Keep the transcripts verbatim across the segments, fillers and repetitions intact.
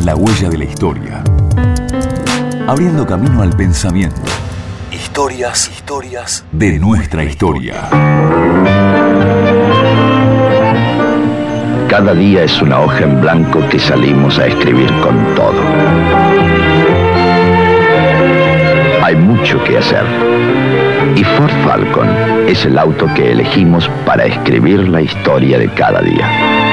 la huella de la historia, abriendo camino al pensamiento. Historias, historias de nuestra historia. Cada día es una hoja en blanco que salimos a escribir con todo. Hay mucho que hacer. Y Ford Falcon es el auto que elegimos para escribir la historia de cada día.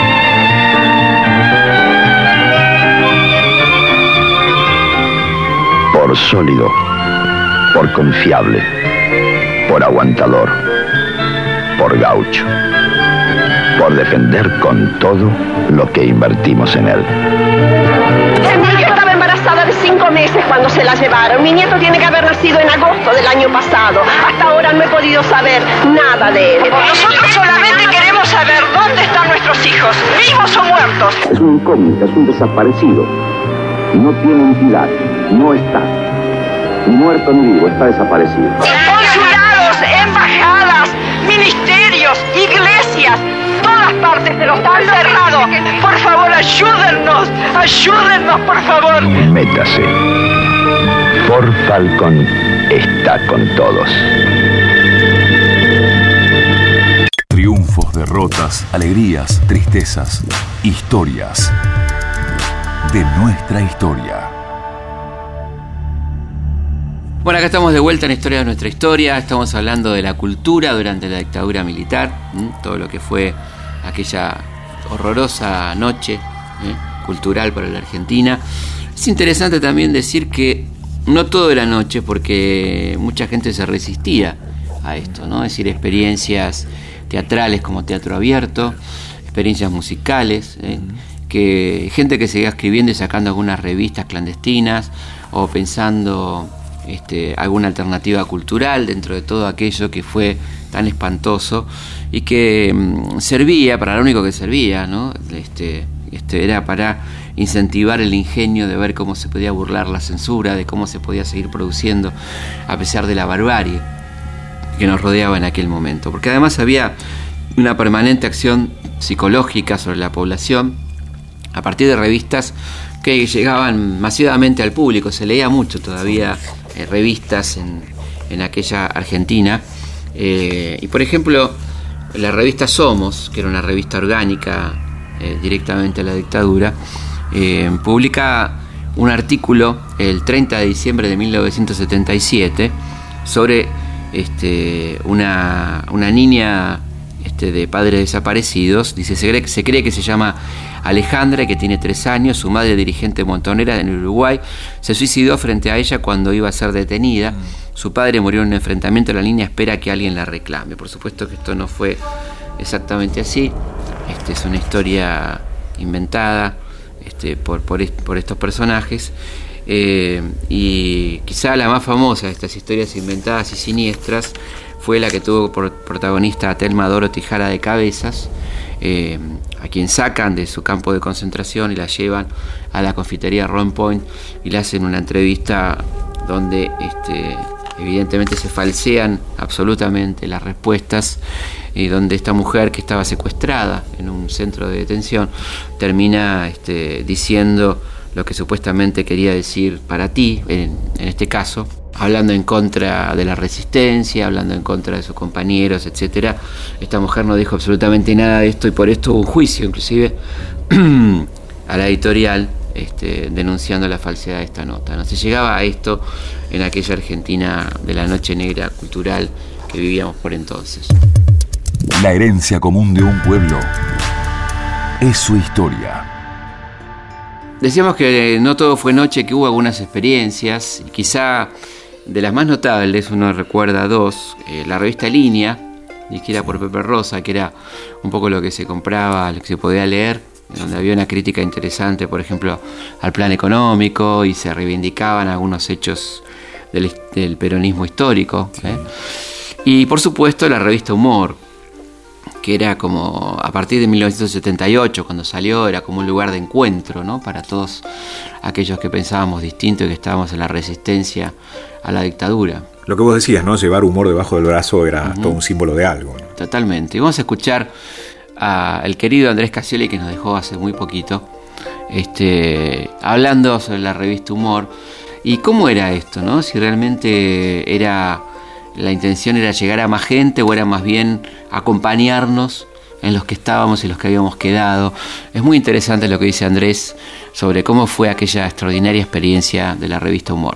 Por sólido, por confiable, por aguantador, por gaucho, por defender con todo lo que invertimos en él. Yo estaba embarazada de cinco meses cuando se la llevaron. Mi nieto tiene que haber nacido en agosto del año pasado. Hasta ahora no he podido saber nada de él. Nosotros solamente queremos saber dónde están nuestros hijos, vivos o muertos. Es un incógnito, es un desaparecido. No tiene entidad, no está. Ni muerto ni vivo, está desaparecido. Consulados, embajadas, ministerios, iglesias, todas partes de los están cerrados. Por favor, ayúdennos, ayúdennos, por favor. Métase. Ford Falcon está con todos. Triunfos, derrotas, alegrías, tristezas, historias de nuestra historia. Bueno, acá estamos de vuelta en Historia de nuestra historia. Estamos hablando de la cultura durante la dictadura militar, ¿m? Todo lo que fue aquella horrorosa noche ¿eh? cultural para la Argentina. Es interesante también decir que no todo era noche, porque mucha gente se resistía a esto, ¿no? Es decir, experiencias teatrales como teatro abierto, experiencias musicales, ¿eh? que gente que seguía escribiendo y sacando algunas revistas clandestinas o pensando Este, alguna alternativa cultural dentro de todo aquello que fue tan espantoso y que mmm, servía para lo único que servía, ¿no? Este, este, era para incentivar el ingenio de ver cómo se podía burlar la censura, de cómo se podía seguir produciendo a pesar de la barbarie que nos rodeaba en aquel momento, porque además había una permanente acción psicológica sobre la población a partir de revistas que llegaban masivamente al público. Se leía mucho todavía eh, revistas en, en aquella Argentina, eh, y por ejemplo la revista Somos, que era una revista orgánica eh, directamente a la dictadura, eh, publica un artículo el treinta de diciembre de mil novecientos setenta y siete sobre este, una, una niña este, de padres desaparecidos. Dice, se cree, se cree que se llama Alejandra, que tiene tres años, su madre, dirigente montonera en Uruguay, se suicidó frente a ella cuando iba a ser detenida. Su padre murió en un enfrentamiento, la niña espera que alguien la reclame. Por supuesto que esto no fue exactamente así. Este, es una historia inventada este, por, por, por estos personajes. Eh, y quizá la más famosa de estas historias inventadas y siniestras fue la que tuvo por protagonista a Telma Dorothy Jara de Cabezas, eh, a quien sacan de su campo de concentración y la llevan a la confitería Ron Point y le hacen una entrevista donde este, evidentemente se falsean absolutamente las respuestas, y donde esta mujer, que estaba secuestrada en un centro de detención, termina este, diciendo lo que supuestamente quería decir para ti, en, en este caso, hablando en contra de la resistencia, hablando en contra de sus compañeros, etcétera. Esta mujer no dijo absolutamente nada de esto y por esto hubo un juicio, inclusive, a la editorial este, denunciando la falsedad de esta nota. No se llegaba a esto en aquella Argentina de la noche negra cultural que vivíamos por entonces. La herencia común de un pueblo es su historia. Decíamos que no todo fue noche, que hubo algunas experiencias, y quizá de las más notables uno recuerda dos. Eh, la revista Línea, dirigida por Pepe Rosa, que era un poco lo que se compraba, lo que se podía leer, donde había una crítica interesante, por ejemplo, al plan económico, y se reivindicaban algunos hechos del, del peronismo histórico. ¿eh? Y por supuesto la revista Humor, que era como a partir de mil novecientos setenta y ocho, cuando salió, era como un lugar de encuentro, ¿no? Para todos aquellos que pensábamos distinto y que estábamos en la resistencia a la dictadura. Lo que vos decías, ¿no? Llevar humor debajo del brazo era uh-huh. todo un símbolo de algo, ¿no? Totalmente. Y vamos a escuchar al querido Andrés Cassioli, que nos dejó hace muy poquito, este, hablando sobre la revista Humor. ¿Y cómo era esto, no? Si realmente era la intención era llegar a más gente o era más bien acompañarnos en los que estábamos y los que habíamos quedado. Es muy interesante lo que dice Andrés sobre cómo fue aquella extraordinaria experiencia de la revista Humor.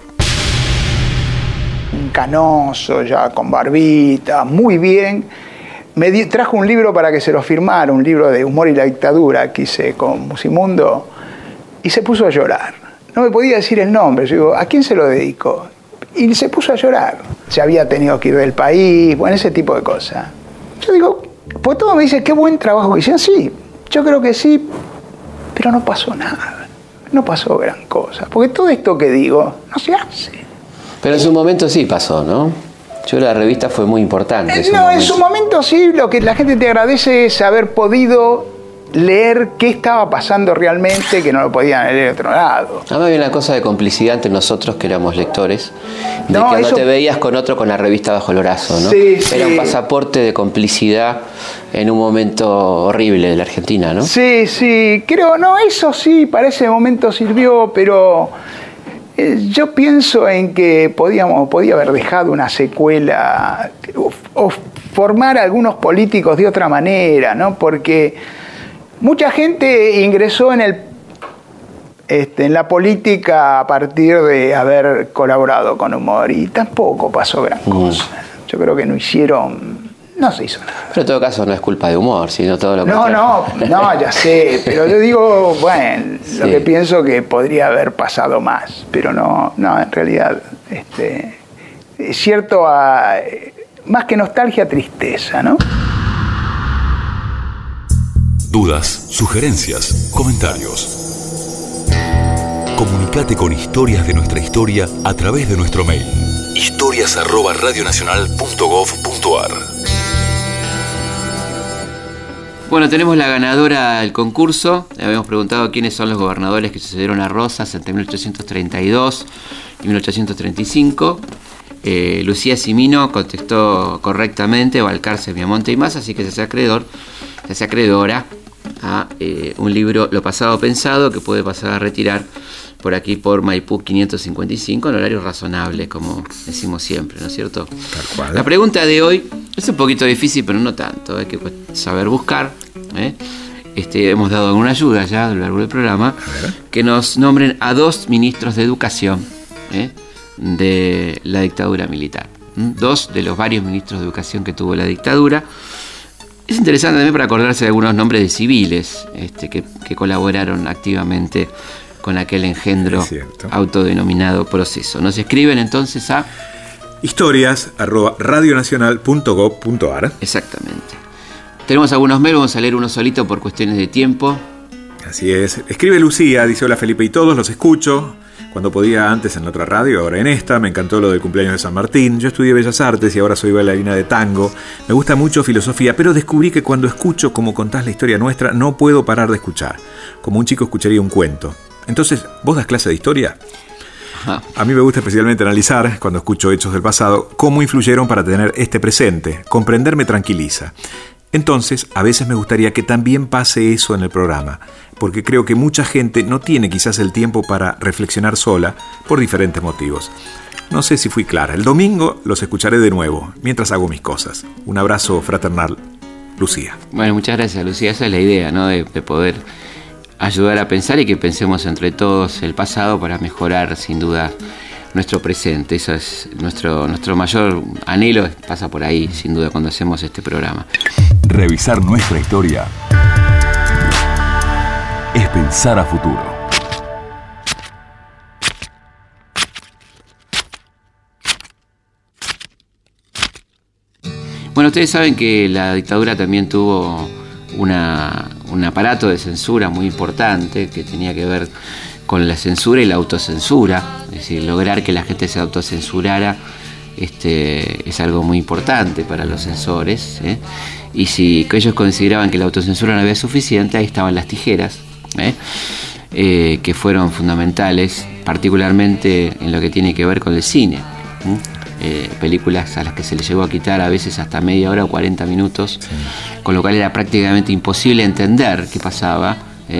Un canoso, ya con barbita, muy bien. Me di, trajo un libro para que se lo firmara, un libro de Humor y la dictadura que hice con Musimundo, y se puso a llorar. No me podía decir el nombre. Yo digo, ¿a quién se lo dedico? Y se puso a llorar. Se había tenido que ir del país, bueno, ese tipo de cosas. Yo digo, pues todo me dice, qué buen trabajo que hicieron. Sí, yo creo que sí, pero no pasó nada. No pasó gran cosa. Porque todo esto que digo no se hace. Pero en su momento sí pasó, ¿no? Yo la revista fue muy importante. Eh, no, momento. En su momento sí, lo que la gente te agradece es haber podido leer qué estaba pasando realmente, que no lo podían leer de otro lado. Además había una cosa de complicidad entre nosotros que éramos lectores, de no, que eso... no te veías con otro con la revista bajo el brazo, ¿no? Sí, Era sí. un pasaporte de complicidad en un momento horrible de la Argentina, ¿no? Sí, sí, creo, no, eso sí, para ese momento sirvió, pero eh, yo pienso en que podíamos, podía haber dejado una secuela o, o formar a algunos políticos de otra manera, ¿no? Porque mucha gente ingresó en el este, en la política a partir de haber colaborado con Humor y tampoco pasó gran cosa. Mm. Yo creo que no hicieron, no se hizo nada. Pero en todo caso no es culpa de Humor, sino todo lo que... No, no, no, ya sé, pero yo digo, bueno, sí. Lo que pienso que podría haber pasado más, pero no, no, en realidad, este, es cierto, a, más que nostalgia, tristeza, ¿no? Dudas, sugerencias, comentarios. Comunicate con Historias de Nuestra Historia a través de nuestro mail historias arroba radionacional punto gov punto ar. Bueno, tenemos la ganadora del concurso. Le habíamos preguntado quiénes son los gobernadores que sucedieron a Rosas entre mil ochocientos treinta y dos y mil ochocientos treinta y cinco. Eh, Lucía Cimino contestó correctamente, Balcarce, Miamonte y más, así que se hace acreedor, se hace acreedora a eh, un libro, Lo pasado pensado, que puede pasar a retirar por aquí por Maipú quinientos cincuenta y cinco en horario razonable, como decimos siempre, ¿no es cierto? Tal cual. La pregunta de hoy es un poquito difícil, pero no tanto, hay que saber buscar, ¿eh? Este, hemos dado alguna ayuda ya a lo largo del programa, que nos nombren a dos ministros de educación, ¿eh? de la dictadura militar. ¿Mm? Dos de los varios ministros de educación que tuvo la dictadura. Es interesante también para acordarse de algunos nombres de civiles este, que, que colaboraron activamente con aquel engendro autodenominado proceso. Nos escriben entonces a historias arroba radionacional punto gov punto ar. Exactamente. Tenemos algunos mails, vamos a leer uno solito por cuestiones de tiempo. Así es. Escribe Lucía, dice: hola Felipe y todos, los escucho. Cuando podía antes en la otra radio, ahora en esta, me encantó lo del cumpleaños de San Martín. Yo estudié Bellas Artes y ahora soy bailarina de tango. Me gusta mucho filosofía, pero descubrí que cuando escucho como contás la historia nuestra, no puedo parar de escuchar. Como un chico escucharía un cuento. Entonces, ¿vos das clase de historia? Ajá. A mí me gusta especialmente analizar, cuando escucho hechos del pasado, cómo influyeron para tener este presente. Comprender me tranquiliza. Entonces, a veces me gustaría que también pase eso en el programa, porque creo que mucha gente no tiene quizás el tiempo para reflexionar sola por diferentes motivos. No sé si fui clara. El domingo los escucharé de nuevo, mientras hago mis cosas. Un abrazo fraternal, Lucía. Bueno, muchas gracias, Lucía. Esa es la idea, ¿no? De, de poder ayudar a pensar y que pensemos entre todos el pasado para mejorar, sin duda, nuestro presente. Eso es nuestro, nuestro mayor anhelo, pasa por ahí, sin duda, cuando hacemos este programa. Revisar nuestra historia es pensar a futuro. Bueno, ustedes saben que la dictadura también tuvo una, un aparato de censura muy importante que tenía que ver con la censura y la autocensura, es decir, lograr que la gente se autocensurara este, es algo muy importante para los censores, ¿eh? Y si ellos consideraban que la autocensura no había suficiente, ahí estaban las tijeras, ¿eh? Eh, que fueron fundamentales, particularmente en lo que tiene que ver con el cine, ¿eh? Eh, películas a las que se les llegó a quitar a veces hasta media hora o cuarenta minutos, sí. Con lo cual era prácticamente imposible entender qué pasaba, ¿eh?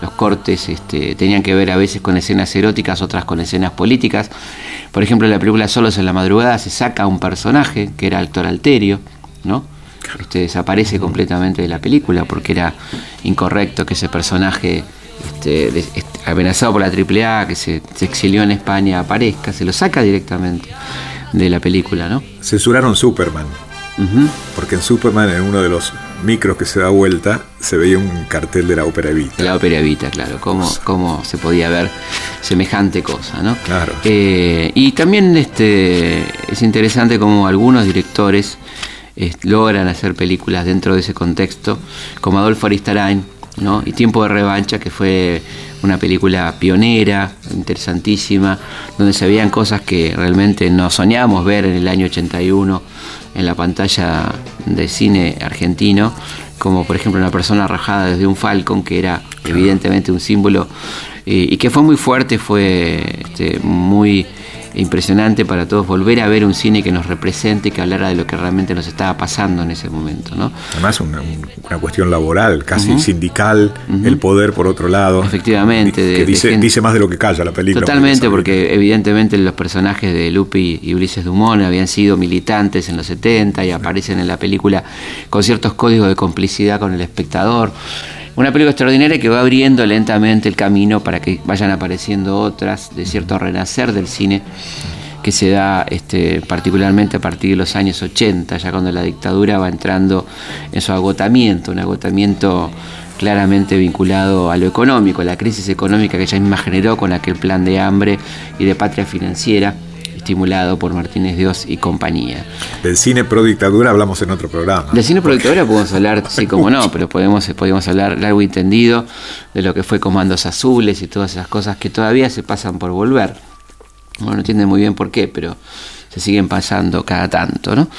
los cortes este, tenían que ver a veces con escenas eróticas, otras con escenas políticas. Por ejemplo, en la película Solos en la madrugada se saca un personaje que era Héctor Alterio, ¿no? Este, desaparece completamente de la película porque era incorrecto que ese personaje este, de, este, amenazado por la triple A, que se, se exilió en España, aparezca. Se lo saca directamente de la película, ¿no? Censuraron Superman. Uh-huh. Porque en Superman, en uno de los micros que se da vuelta, se veía un cartel de la Ópera Evita. La Ópera Evita, claro. Cómo, cómo se podía ver semejante cosa, ¿no? Claro. Eh, y también este, es interesante cómo algunos directores eh, logran hacer películas dentro de ese contexto, como Adolfo Aristarain, ¿no? Y Tiempo de Revancha, que fue una película pionera, interesantísima, donde se veían cosas que realmente no soñamos ver en el año ochenta y uno en la pantalla de cine argentino, como por ejemplo Una persona rajada desde un Falcon, que era evidentemente un símbolo eh, y que fue muy fuerte, fue este, muy impresionante para todos volver a ver un cine que nos represente y que hablara de lo que realmente nos estaba pasando en ese momento, ¿no? Además una, una cuestión laboral, casi uh-huh. sindical, uh-huh. el poder por otro lado. Efectivamente. Que de, dice, de gente, dice más de lo que calla la película. Totalmente, porque evidentemente los personajes de Lupi y Ulises Dumont habían sido militantes en los setenta y aparecen en la película con ciertos códigos de complicidad con el espectador. Una película extraordinaria que va abriendo lentamente el camino para que vayan apareciendo otras, de cierto renacer del cine que se da este, particularmente a partir de los años ochenta, ya cuando la dictadura va entrando en su agotamiento, un agotamiento claramente vinculado a lo económico, a la crisis económica que ella misma generó con aquel plan de hambre y de patria financiera, estimulado por Martínez Dios y compañía. Del cine pro dictadura hablamos en otro programa. Del cine pro dictadura podemos hablar, sí, como no, pero podemos, podemos hablar largo y tendido de lo que fue Comandos Azules y todas esas cosas que todavía se pasan por volver. Bueno, no entienden muy bien por qué, pero se siguen pasando cada tanto, ¿no?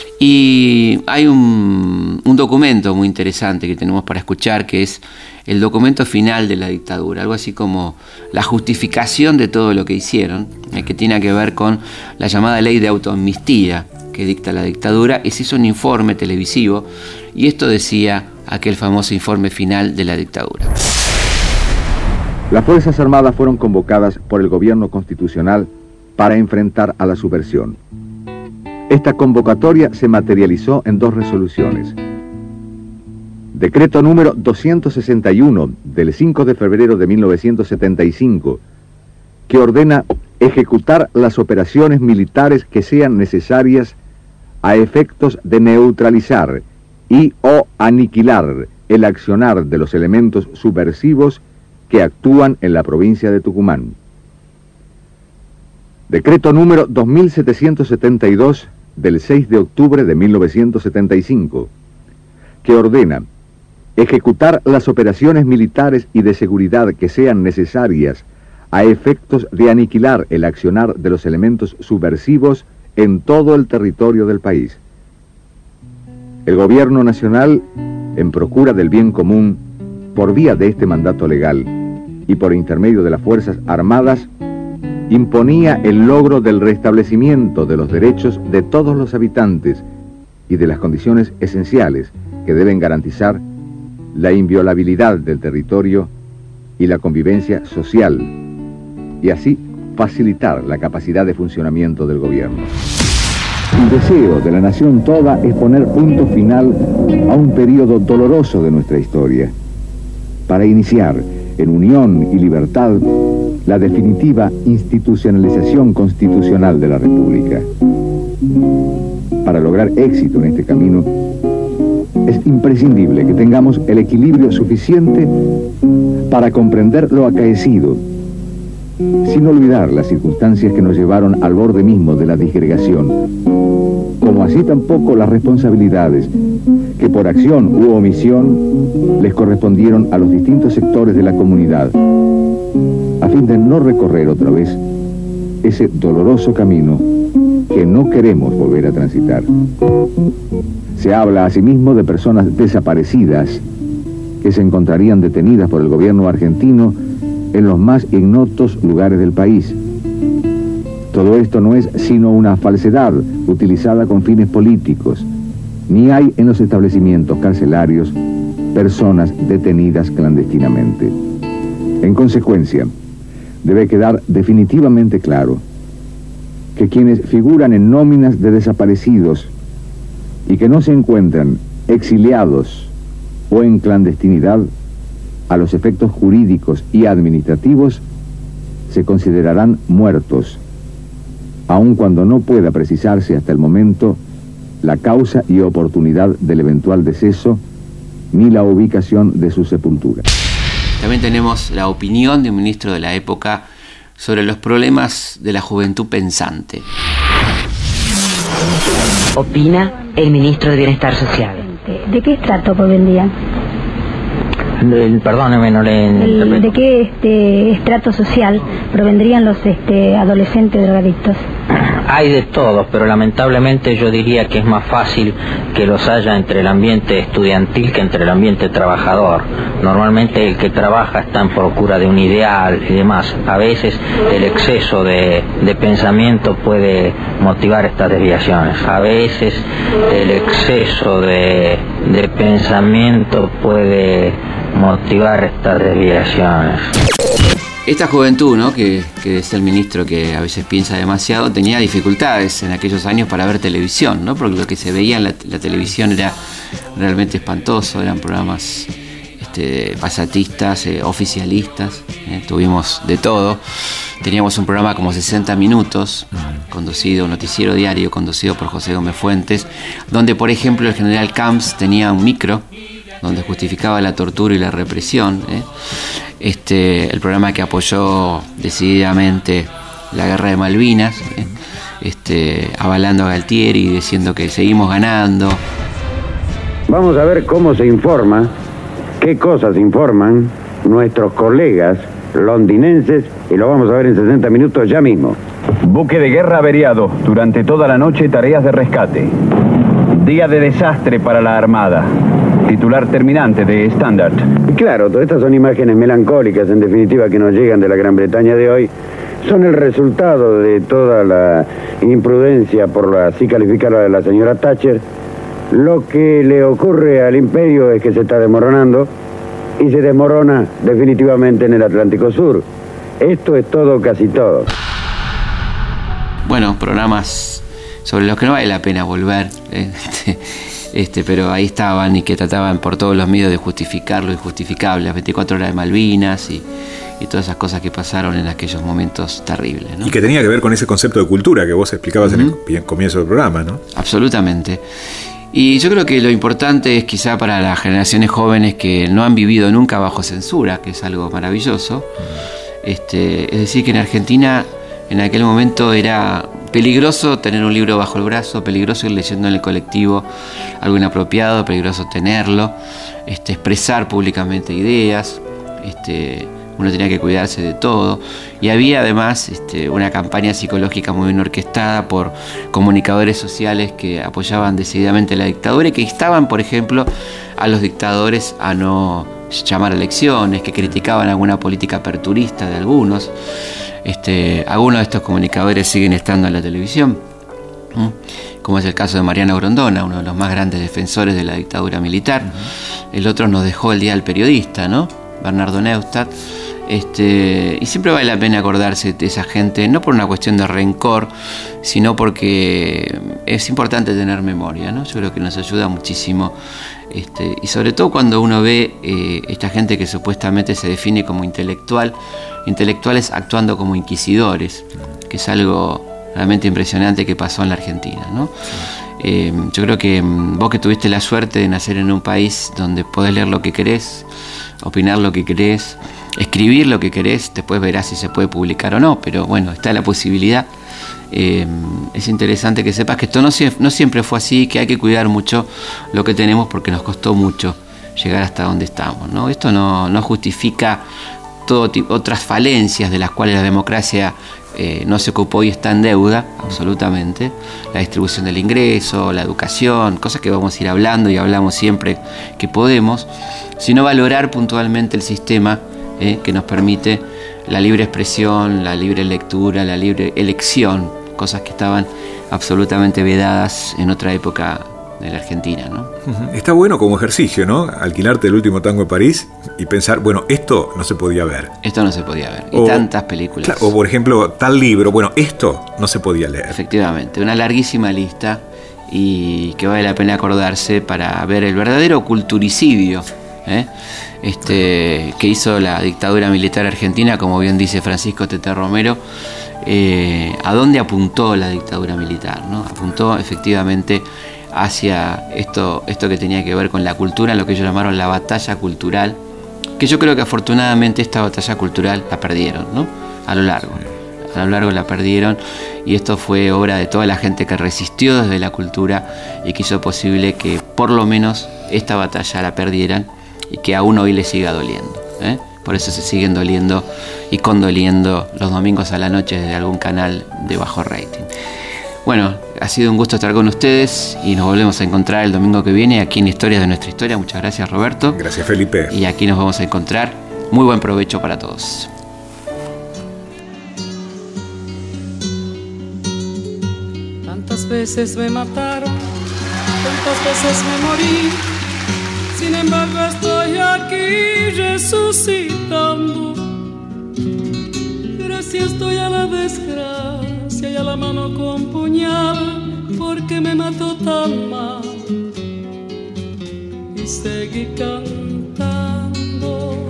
Y hay un, un documento muy interesante que tenemos para escuchar, que es el documento final de la dictadura, algo así como la justificación de todo lo que hicieron, eh, que tiene que ver con la llamada ley de autoamnistía que dicta la dictadura, y se hizo un informe televisivo, y esto decía aquel famoso informe final de la dictadura. Las Fuerzas Armadas fueron convocadas por el gobierno constitucional para enfrentar a la subversión. Esta convocatoria se materializó en dos resoluciones. Decreto número doscientos sesenta y uno del cinco de febrero de mil novecientos setenta y cinco, que ordena ejecutar las operaciones militares que sean necesarias a efectos de neutralizar y o aniquilar el accionar de los elementos subversivos que actúan en la provincia de Tucumán. Decreto número dos mil setecientos setenta y dos del seis de octubre de mil novecientos setenta y cinco, que ordena ejecutar las operaciones militares y de seguridad que sean necesarias a efectos de aniquilar el accionar de los elementos subversivos en todo el territorio del país. El gobierno nacional, en procura del bien común, por vía de este mandato legal y por intermedio de las Fuerzas Armadas, imponía el logro del restablecimiento de los derechos de todos los habitantes y de las condiciones esenciales que deben garantizar la inviolabilidad del territorio y la convivencia social, y así facilitar la capacidad de funcionamiento del gobierno. El deseo de la nación toda es poner punto final a un periodo doloroso de nuestra historia, para iniciar en unión y libertad la definitiva institucionalización constitucional de la República. Para lograr éxito en este camino, es imprescindible que tengamos el equilibrio suficiente para comprender lo acaecido, sin olvidar las circunstancias que nos llevaron al borde mismo de la disgregación, como así tampoco las responsabilidades que por acción u omisión les correspondieron a los distintos sectores de la comunidad, a fin de no recorrer otra vez ese doloroso camino que no queremos volver a transitar. Se habla asimismo de personas desaparecidas que se encontrarían detenidas por el gobierno argentino en los más ignotos lugares del país. Todo esto no es sino una falsedad utilizada con fines políticos. Ni hay en los establecimientos carcelarios personas detenidas clandestinamente. En consecuencia, debe quedar definitivamente claro que quienes figuran en nóminas de desaparecidos y que no se encuentran exiliados o en clandestinidad, a los efectos jurídicos y administrativos, se considerarán muertos, aun cuando no pueda precisarse hasta el momento la causa y oportunidad del eventual deceso ni la ubicación de su sepultura. También tenemos la opinión de un ministro de la época sobre los problemas de la juventud pensante. Opina el ministro de Bienestar Social. ¿De qué estrato provendrían? Perdóneme, no le... El, ¿De qué este, estrato social provendrían los este, adolescentes drogadictos? Hay de todos, pero lamentablemente yo diría que es más fácil que los haya entre el ambiente estudiantil que entre el ambiente trabajador. Normalmente el que trabaja está en procura de un ideal y demás. A veces el exceso de, de pensamiento puede motivar estas desviaciones. A veces el exceso de, de pensamiento puede motivar estas desviaciones. Esta juventud, ¿no?, que, que es el ministro que a veces piensa demasiado, tenía dificultades en aquellos años para ver televisión, ¿no? Porque lo que se veía en la, la televisión era realmente espantoso, eran programas este, pasatistas, eh, oficialistas, eh, tuvimos de todo. Teníamos un programa como sesenta minutos, conducido, un noticiero diario conducido por José Gómez Fuentes, donde por ejemplo el general Camps tenía un micro donde justificaba la tortura y la represión, ¿eh? Este, el programa que apoyó decididamente la guerra de Malvinas, ¿eh? este, avalando a Galtieri y diciendo que seguimos ganando. Vamos a ver cómo se informa, qué cosas informan nuestros colegas londinenses, y lo vamos a ver en sesenta minutos ya mismo. Buque de guerra averiado, durante toda la noche tareas de rescate. Día de desastre para la Armada. Titular terminante de Standard. Claro, todas estas son imágenes melancólicas, en definitiva, que nos llegan de la Gran Bretaña de hoy. Son el resultado de toda la imprudencia, por la, así calificarla, de la señora Thatcher. Lo que le ocurre al imperio es que se está desmoronando y se desmorona definitivamente en el Atlántico Sur. Esto es todo, casi todo. Bueno, programas sobre los que no vale la pena volver, ¿eh? Este, pero ahí estaban y que trataban por todos los medios de justificar lo injustificable, las veinticuatro horas de Malvinas y, y todas esas cosas que pasaron en aquellos momentos terribles, ¿no? Y que tenía que ver con ese concepto de cultura que vos explicabas uh-huh. en el comienzo del programa, ¿no? Absolutamente. Y yo creo que lo importante es quizá para las generaciones jóvenes que no han vivido nunca bajo censura, que es algo maravilloso, uh-huh. este, es decir, que en Argentina en aquel momento era peligroso tener un libro bajo el brazo, peligroso ir leyendo en el colectivo algo inapropiado, peligroso tenerlo, este, expresar públicamente ideas, este, uno tenía que cuidarse de todo. Y había además este, una campaña psicológica muy bien orquestada por comunicadores sociales que apoyaban decididamente la dictadura y que instaban, por ejemplo, a los dictadores a no llamar a elecciones, que criticaban alguna política aperturista de algunos. Este, algunos de estos comunicadores siguen estando en la televisión, ¿Mm? como es el caso de Mariano Grondona, uno de los más grandes defensores de la dictadura militar. Uh-huh. El otro nos dejó el día del periodista, ¿no? Bernardo Neustadt. Este, y siempre vale la pena acordarse de esa gente, no por una cuestión de rencor, sino porque es importante tener memoria, ¿no? Yo creo que nos ayuda muchísimo. Este, y sobre todo cuando uno ve eh, esta gente que supuestamente se define como intelectual, intelectuales actuando como inquisidores, que es algo realmente impresionante que pasó en la Argentina, ¿no? Sí. Eh, yo creo que vos que tuviste la suerte de nacer en un país donde podés leer lo que querés, opinar lo que querés, escribir lo que querés, después verás si se puede publicar o no, pero bueno, está la posibilidad. Eh, es interesante que sepas que esto no, no siempre fue así, que hay que cuidar mucho lo que tenemos porque nos costó mucho llegar hasta donde estamos, ¿no? Esto no, no justifica todo tipo, otras falencias de las cuales la democracia eh, no se ocupó y está en deuda, absolutamente. La distribución del ingreso, la educación, cosas que vamos a ir hablando y hablamos siempre que podemos, sino valorar puntualmente el sistema eh, que nos permite la libre expresión, la libre lectura, la libre elección, cosas que estaban absolutamente vedadas en otra época de la Argentina, ¿no? Está bueno como ejercicio, ¿no? Alquilarte El último tango de París y pensar, bueno, esto no se podía ver. Esto no se podía ver. Y o, tantas películas. Claro, o por ejemplo, tal libro, bueno, esto no se podía leer. Efectivamente, una larguísima lista y que vale la pena acordarse para ver el verdadero culturicidio, ¿eh? este, que hizo la dictadura militar argentina, como bien dice Francisco Tete Romero. Eh, ¿A dónde apuntó la dictadura militar, ¿no? Apuntó efectivamente hacia esto, esto que tenía que ver con la cultura, lo que ellos llamaron la batalla cultural, que yo creo que afortunadamente esta batalla cultural la perdieron, ¿no? A lo largo, a lo largo la perdieron, y esto fue obra de toda la gente que resistió desde la cultura y que hizo posible que por lo menos esta batalla la perdieran y que aún hoy le siga doliendo, ¿eh? Por eso se siguen doliendo y condoliendo los domingos a la noche desde algún canal de bajo rating. Bueno, ha sido un gusto estar con ustedes y nos volvemos a encontrar el domingo que viene aquí en Historias de Nuestra Historia. Muchas gracias, Roberto. Gracias, Felipe. Y aquí nos vamos a encontrar. Muy buen provecho para todos. Tantas veces me mataron, tantas veces me morí. Sin embargo estoy aquí resucitando. Gracias estoy a la desgracia y a la mano con puñal, porque me mató tan mal. Y seguí cantando,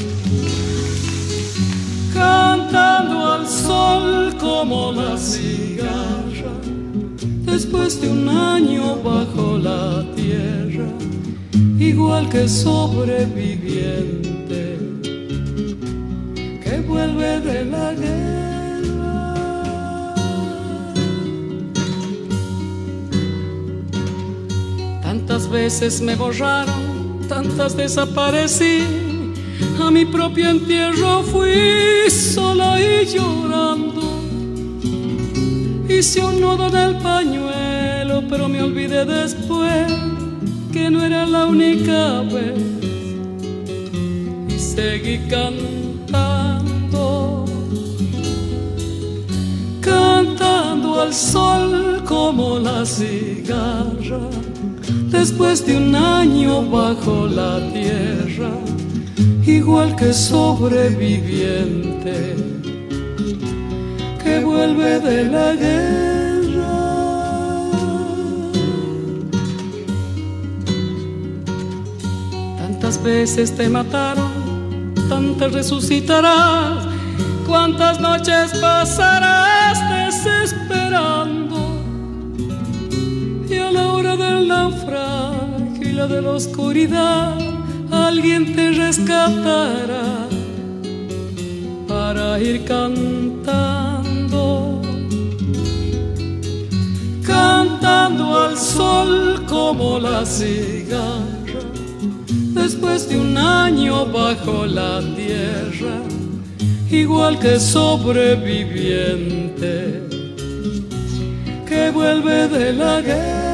cantando al sol como la cigarra, después de un año bajo la tierra, igual que sobreviviente que vuelve de la guerra. Tantas veces me borraron, tantas desaparecí, a mi propio entierro fui sola y llorando. Hice un nudo en el pañuelo, pero me olvidé después que no era la única vez, y seguí cantando, cantando al sol como la cigarra, después de un año bajo la tierra, igual que sobreviviente que vuelve de la guerra. Tantas veces te mataron, tantas resucitarás, cuántas noches pasarás desesperando, y a la hora del naufragio y la de la oscuridad alguien te rescatará para ir cantando, cantando al sol como la cigarra, después de un año bajo la tierra, igual que sobreviviente que vuelve de la guerra.